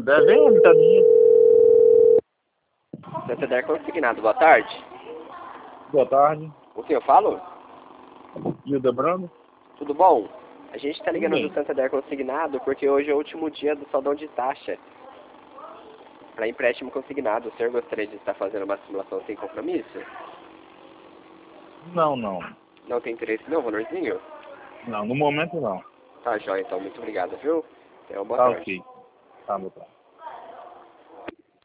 devendo também. Santander Consignado, boa tarde. Boa tarde. O que eu falo? Hilda Brando? Tudo bom? A gente tá Tudo ligando bem. do Santander Consignado porque hoje é o último dia do saldão de taxa para empréstimo consignado. O senhor gostaria de estar fazendo uma simulação sem compromisso? Não, não. Não tem interesse não, valorzinho? Não, no momento não. Tá, jóia, então. Muito obrigado, viu? Tenha uma boa Tá tarde. ok. Tá, boa tarde.